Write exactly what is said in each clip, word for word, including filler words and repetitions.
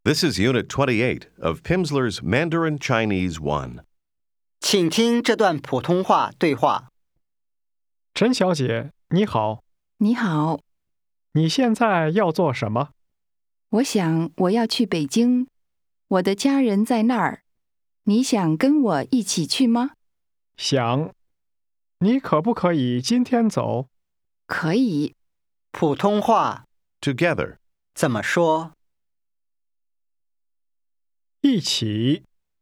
This is Unit twenty-eight of Pimsleur's Mandarin Chinese one. 请听这段普通话对话。 陈小姐，你好， 你好， 你现在要做什么？ 我想我要去北京，我的家人在那儿。你想跟我一起去吗？ 想。你可不可以今天走？ 可以。 普通话 Together. 怎么说？ 一起。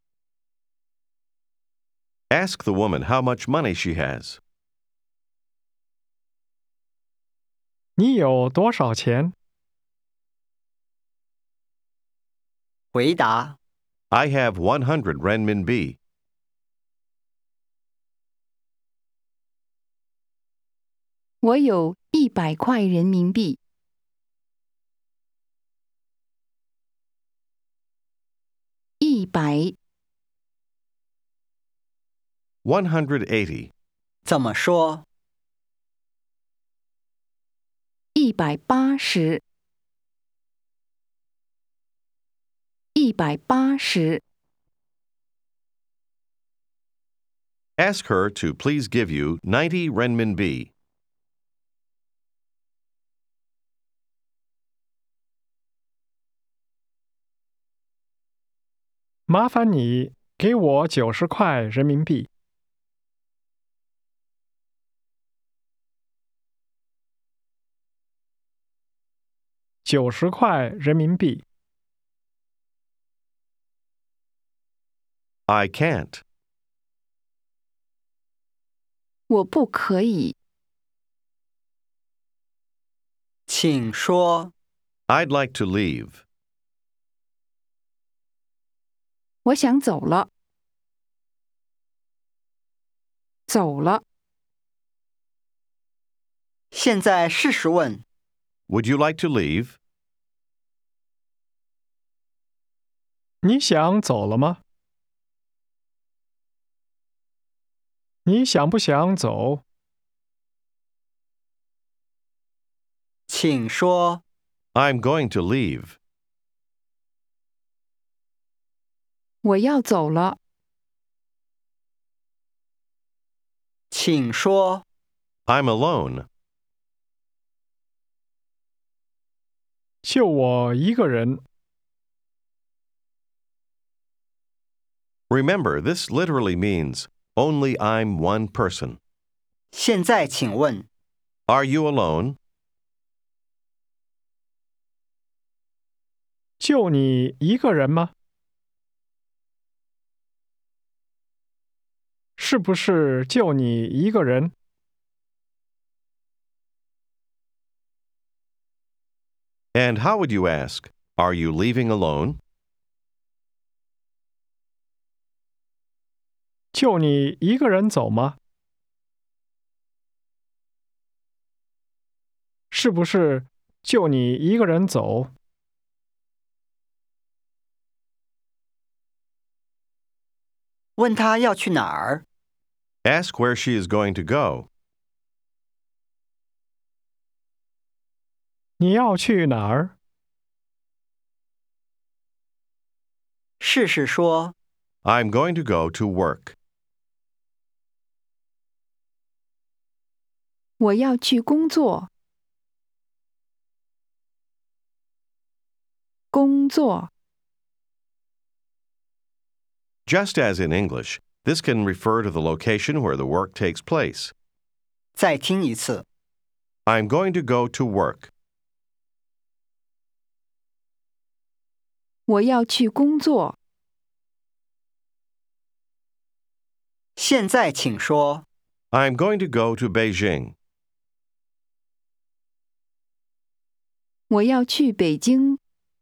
Ask the woman how much money she has. 你有多少钱？ 回答 I have one hundred renminbi. 我有一百块人民币。一百。 one hundred eighty. 怎么说？ 一百八十。一百八十。 Ask her to please give you ninety renminbi. 麻烦你给我九十块人民币。九十块人民币。 I can't. 我不可以。 请说。 I'd like to leave. 我想走了。走了。 现在试试问。 Would you like to leave? 你想走了吗？你想不想走？ 请说。 I'm going to leave. 我要走了。 请说。 I'm alone. 就我一个人。 Remember, this literally means only I'm one person. 现在请问。 Are you alone? 就你一个人吗？是不是就你一个人？ And how would you ask, are you leaving alone? 就你一个人走吗？是不是就你一个人走？ 问他要去哪儿？ Ask where she is going to go. 你要去哪儿？ 试试说。 I'm going to go to work. 我要去工作。工作。 Just as in English, this can refer to the location where the work takes place. 再听一次。 I'm going to go to work. 我要去工作。 现在请说。 I'm going to go to Beijing. 我要去北京。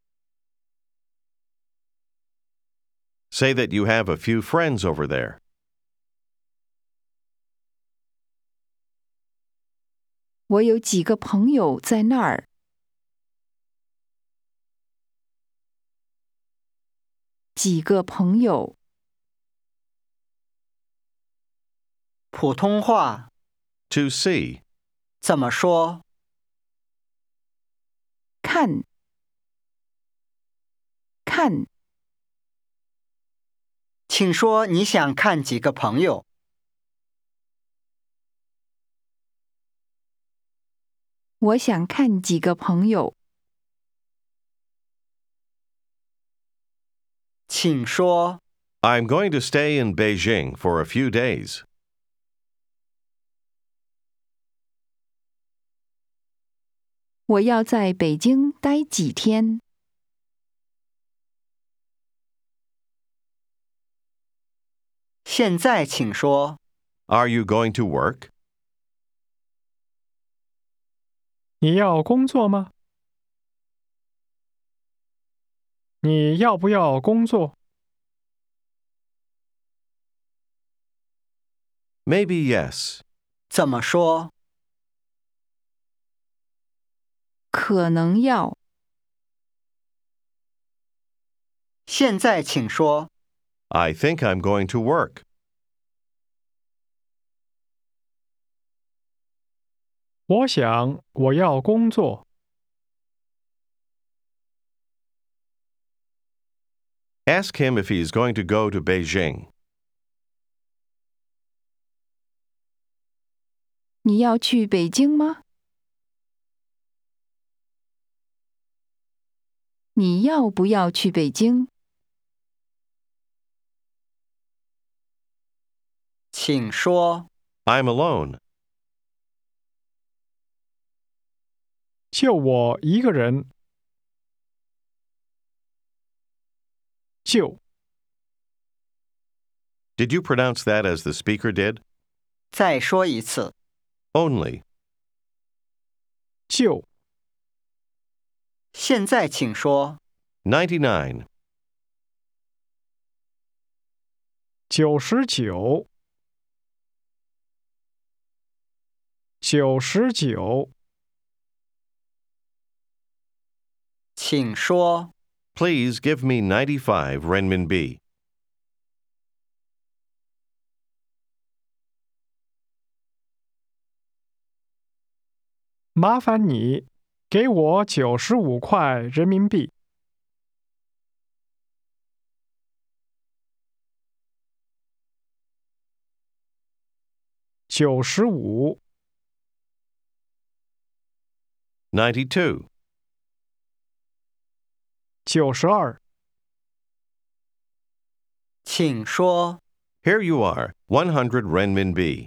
Say that you have a few friends over there. 我有几个朋友在那儿。几个朋友。 普通话 To see. 怎么说？ 看。看看。 请说你想看几个朋友？ 我想看几个朋友。 请说 I'm going to stay in Beijing for a few days. 我要在北京待几天。 现在请说 Are you going to work? 你要工作吗？你要不要工作？ Maybe yes. 怎么说？ 可能要。 现在请说 I think I'm going to work. 我想我要工作。 Ask him if he's going to go to Beijing. 你要去北京吗？你要不要去北京？ 请说 I'm alone. 就我一个人。就 Did you pronounce that as the speaker did? 再说一次。 Only. 就现在请说 ninety-nine. 九十九。九十九。 请说 Please give me ninety-five renminbi. 麻烦你给我九十五块人民币。九十五。 ninety-two. 九十二。 请说 Here you are, one hundred renminbi.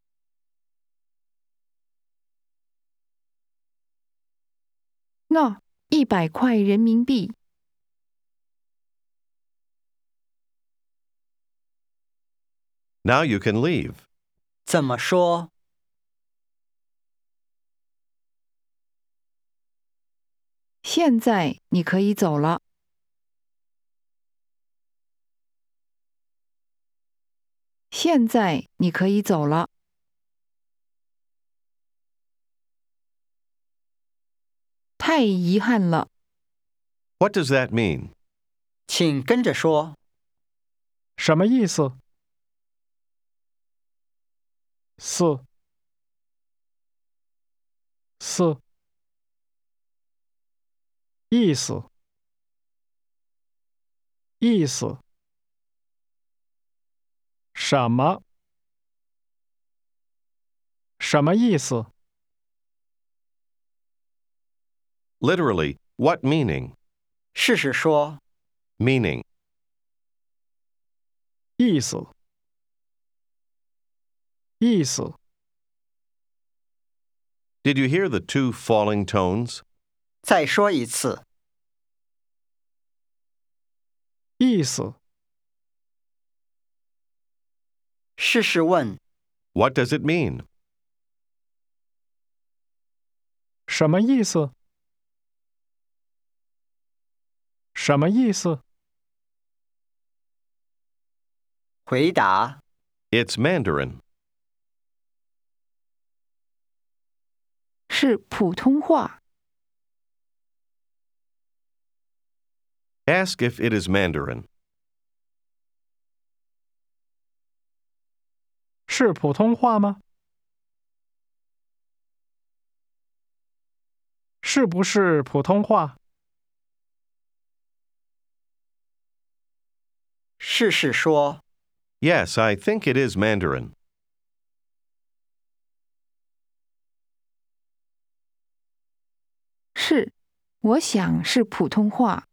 那一百块人民币。 Now you can leave. 怎么说？ 现在你可以走了。现在你可以走了。太遗憾了。 What does that mean? 请跟着说。 什么意思？四。四。意思。意思。什么？什么意思？ Literally, what meaning? 试试说 Meaning. 意思。意思。 Did you hear the two falling tones? 再说一次。 意思。 试试问 What does it mean? 什么意思？什么意思？ 回答 It's Mandarin. 是普通话。 Ask if it is Mandarin. 是普通话吗？是不是普通话？ 试试说。 Yes, I think it is Mandarin. 是，我想是普通话。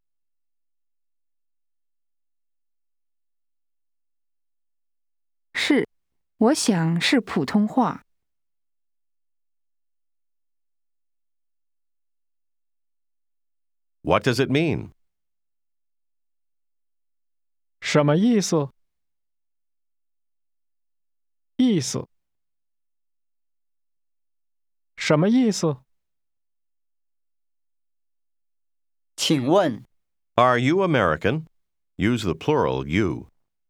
是，我想是普通话。 What does it mean? 什么意思？意思。什么意思？ 请问 Are you American? Use the plural you.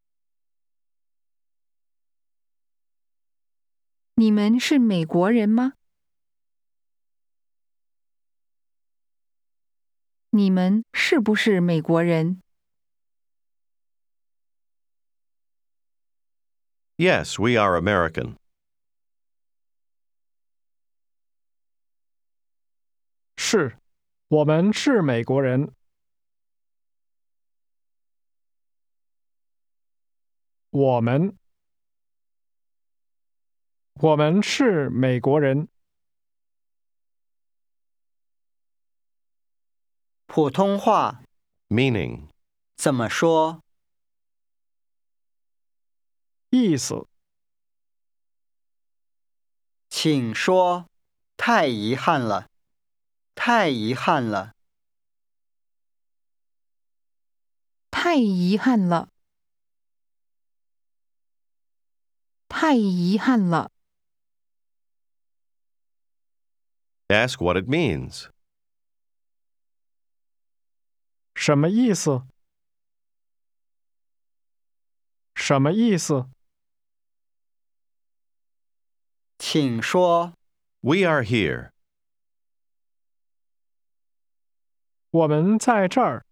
你们是美国人吗？你们是不是美国人？ Yes, we are American. 是，我们是美国人。我们，我们是美国人。 普通话 Meaning. 怎么说？ 意思。 请说。太遗憾了，太遗憾了。 太遗憾了，太遗憾了。 Ask what it means. 什么意思？什么意思？ 请说。 We are here. 我们在这儿。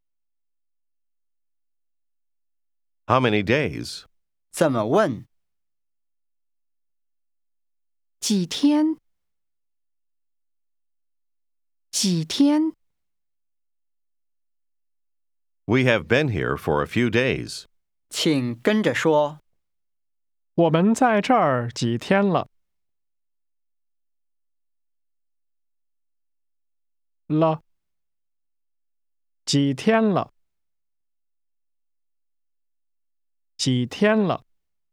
How many days? 怎么问？ 几天？几天？ We have been here for a few days. 请跟着说。 我们在这儿几天了？了。几天了？几天了？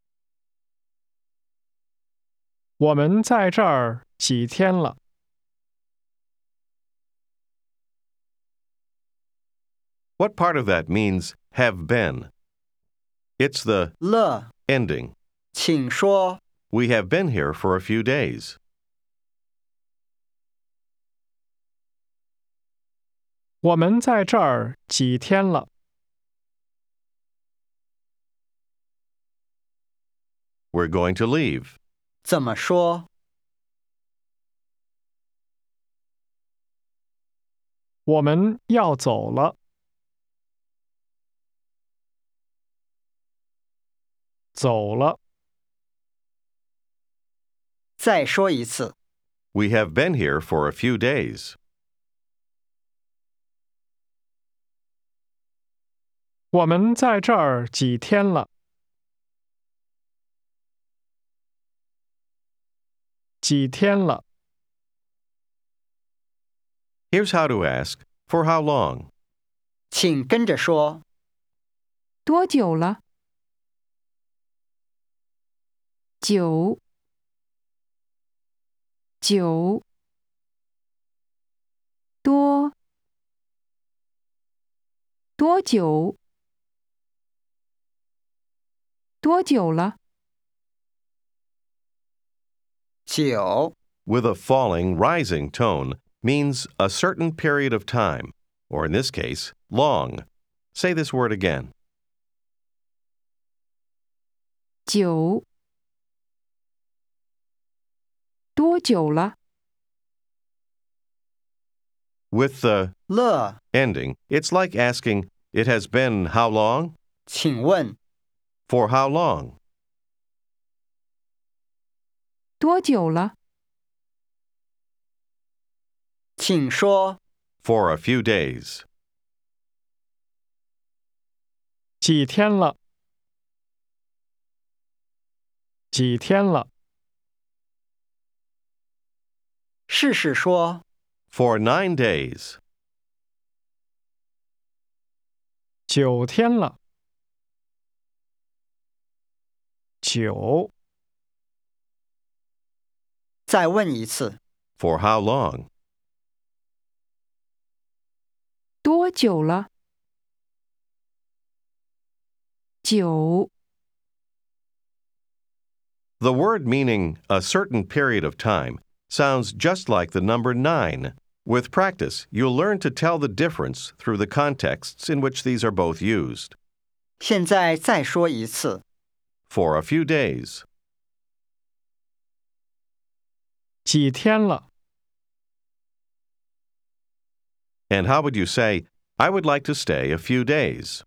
我们在这儿几天了？ What part of that means have been? It's the 了， ending. 请说。 We have been here for a few days. 我们在这儿几天了？ We're going to leave. 怎么说？ 我们要走了。走了。 再说一次。 We have been here for a few days. 我们在这儿几天了？几天了？ Here's how to ask, for how long? 请跟着说。 多久了？九，九，多，多久？多久了？ 九， With a falling, rising tone means a certain period of time, or in this case, long. Say this word again. 九，多久了？ With the 了， ending, it's like asking, it has been how long? 请问。 For how long? 多久了？ 请说。 For a few days. 几天了？几天了？ 试试说， For nine days. 九天了。九。 再问一次， For how long? 多久了？九。 The word meaning a certain period of time sounds just like the number nine. With practice, you'll learn to tell the difference through the contexts in which these are both used. 现在再说一次， For a few days. 几天了？ And how would you say, I would like to stay a few days?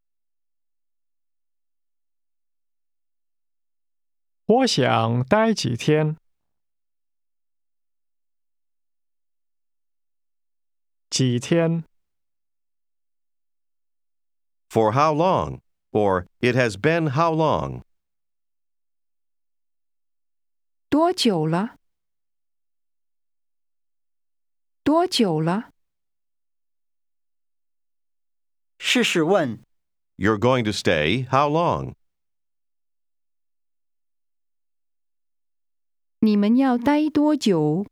我想待几天。几天。 For how long? Or it has been how long? 多久了？多久了？ 试试问， You're going to stay how long? 你们要待多久？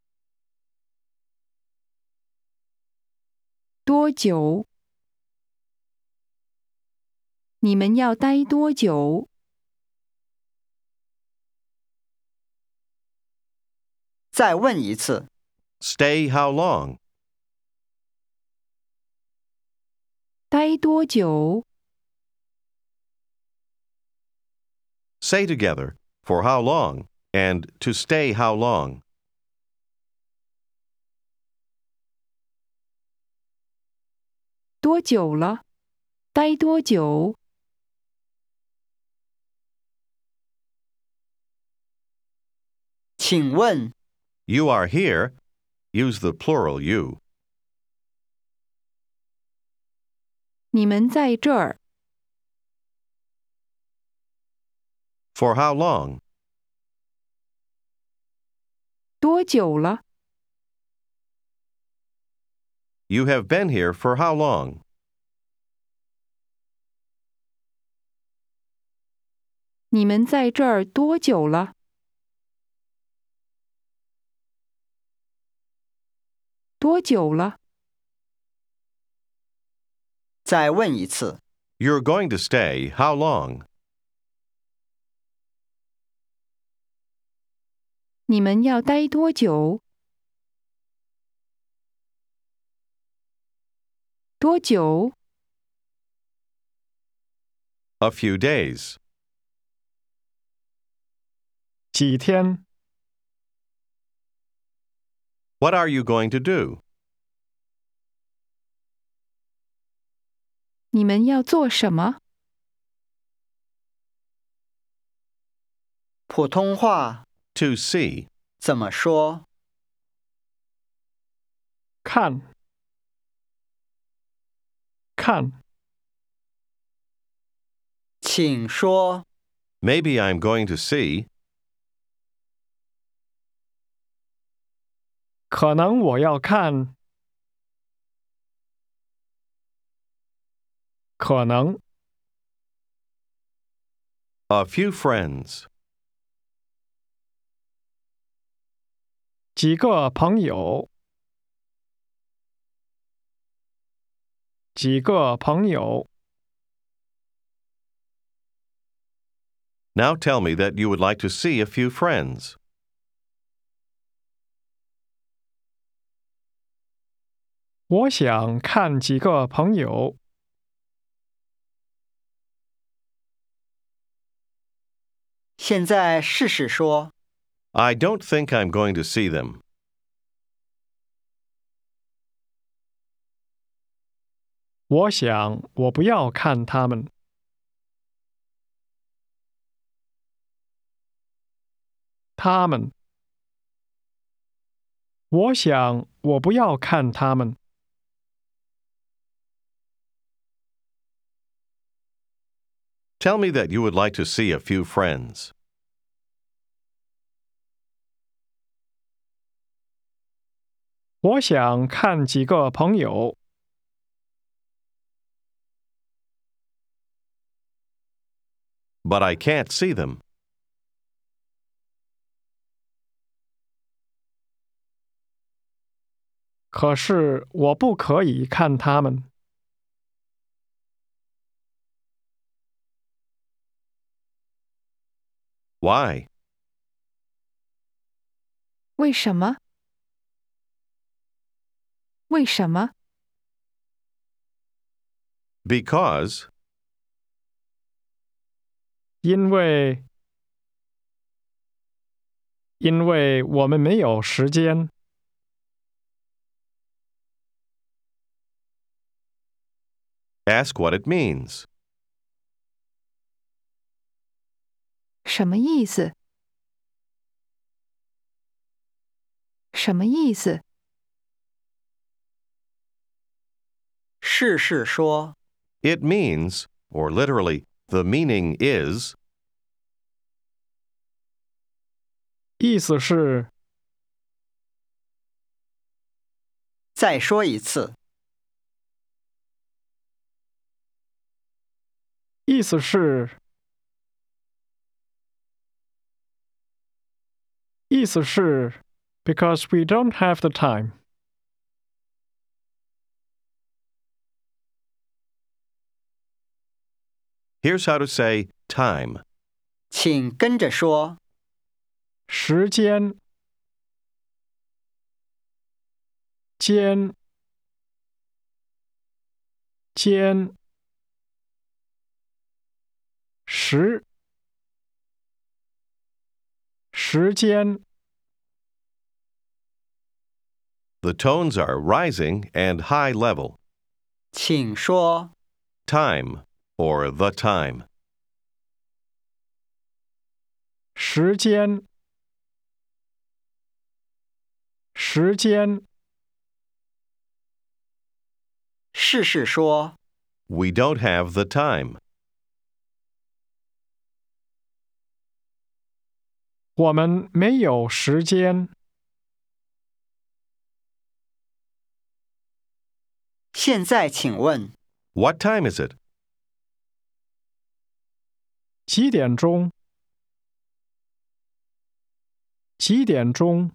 多久？你们要待多久？ 再问一次， Stay how long? 待多久？ Say together, for how long, and to stay how long. 多久了？待多久？ 请问， You are here. Use the plural you. 你们在这儿 For how long? 多久了？ You have been here for how long? 你们在这儿多久了？多久了？ 再问一次， You're going to stay how long? 你们要待多久？多久？ A few days. 几天。 What are you going to do? 你们要做什么？ 普通话 To see. 怎么说？ 看。看。 请说， Maybe I'm going to see. 可能我要看。可能。 A few friends. 几个朋友。几个朋友。 Now tell me that you would like to see a few friends. 我想看几个朋友。 现在试试说， I don't think I'm going to see them. 我想我不要看他们。他们。我想我不要看他们。 Tell me that you would like to see a few friends. 我想看几个朋友。 But I can't see them. 可是我不可以看他们。 Why? 为什么？为什么？ Because. 因为因为我们没有时间。 Ask what it means. 什么意思？什么意思？ 是是说， It means, or literally, the meaning is, 意思是再说一次， 意思是意思是 because we don't have the time. here's how to say time. 请跟着说， 时间间间时时间 The tones are rising and high level. 请说， Time, or the time. 时间时间是是说， We don't have the time. 我们没有时间。 现在请问， What time is it? 几点钟？几点钟？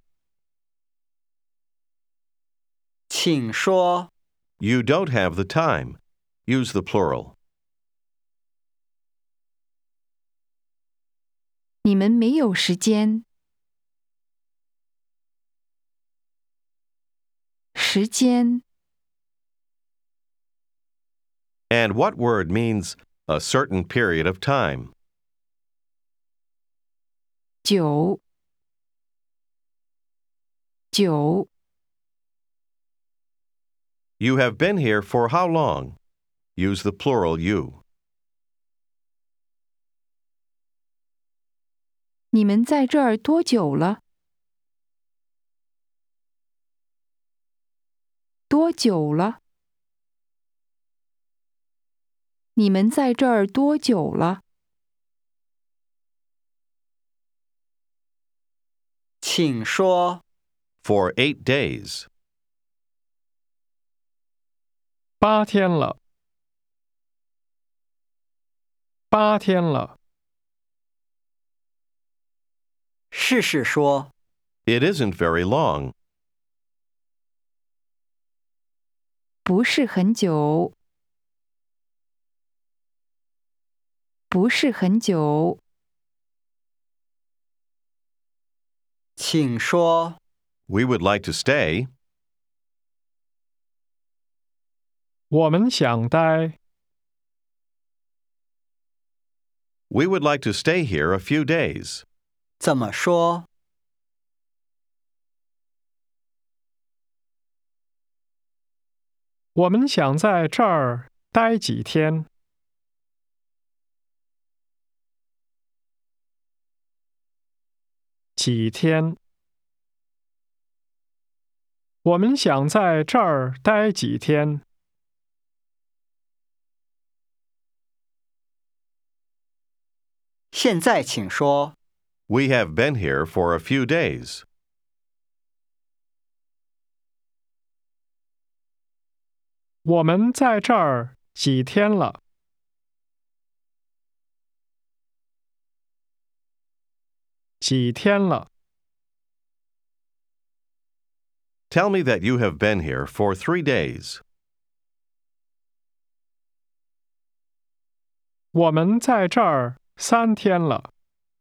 请说， You don't have the time. Use the plural. 你们没有时间。时间 And what word means a certain period of time? 久久 You have been here for how long? Use the plural you. 你们在这儿多久了？多久了？你们在这儿多久了？ 请说， For eight days. 八天了。八天了。 是是说， It isn't very long. 不是很久。不是很久。 请说， We would like to stay. 我们想待。 We would like to stay here a few days. 怎么说？ 我们想在这儿待几天。几天。我们想在这儿待几天。 现在请说。 We have been here for a few days. 我们在这儿几天了。几天了。 Tell me that you have been here for three days. 我们在这儿三天了。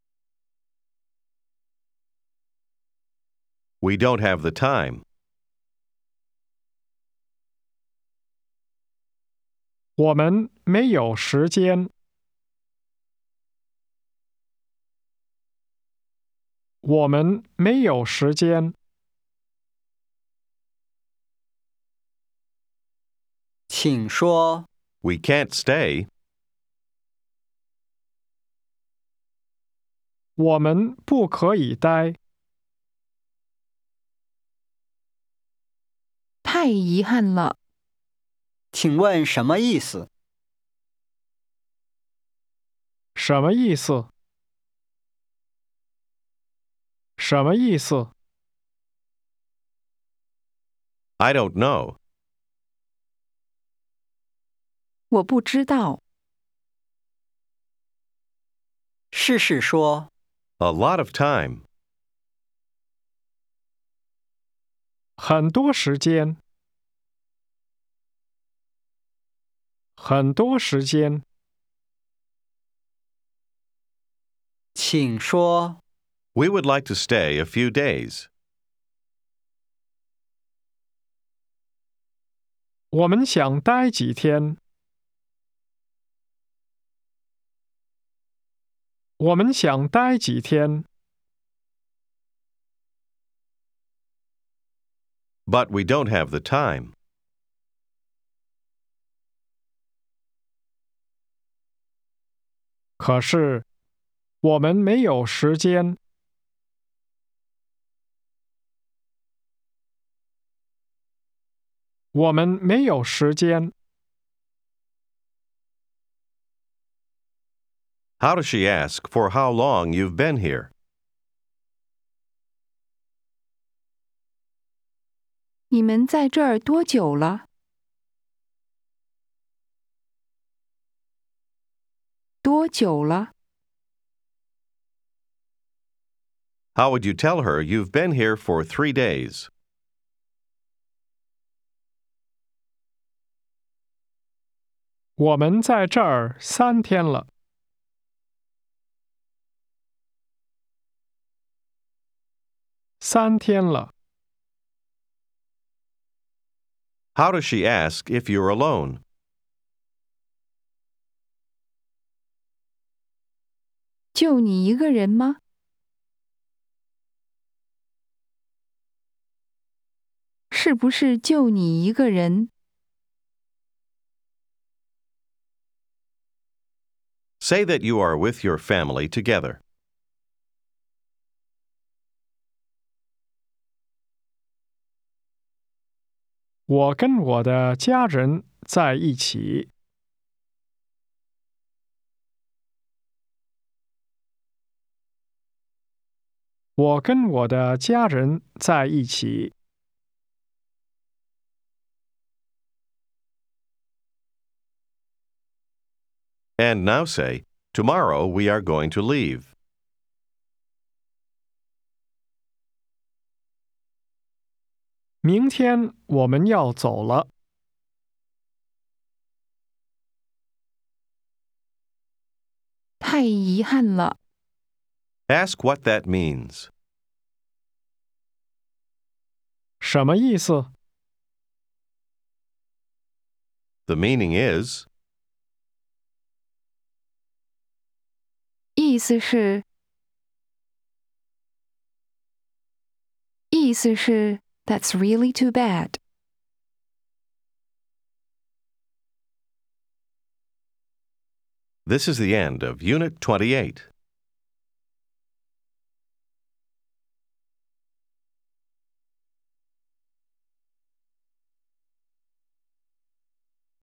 We don't have the time. 我们没有时间。我们没有时间。 请说。 We can't stay. 我们不可以待。 太遗憾了。 请问什么意思？ 什么意思？什么意思？ I don't know. 我不知道。 试试说。 A lot of time. 很多时间。很多时间。 请说。 We would like to stay a few days. 我们想待几天。我们想待几天。 But we don't have the time. 可是，我们没有时间。我们没有时间。 How does she ask for how long you've been here? 你们在这儿多久了？多久了？ How would you tell her you've been here for three days? 我们在这儿三天了。三天了。 How does she ask if you're alone? 就你一个人吗？是不是就你一个人？ Say that you are with your family together. 我跟我的家人在一起。我跟我的家人在一起。 And now say, tomorrow we are going to leave. 明天我们要走了。 太遗憾了。 Ask what that means. 什么意思？ The meaning is, 意思是，意思是 That's really too bad. this is the end of Unit twenty-eight.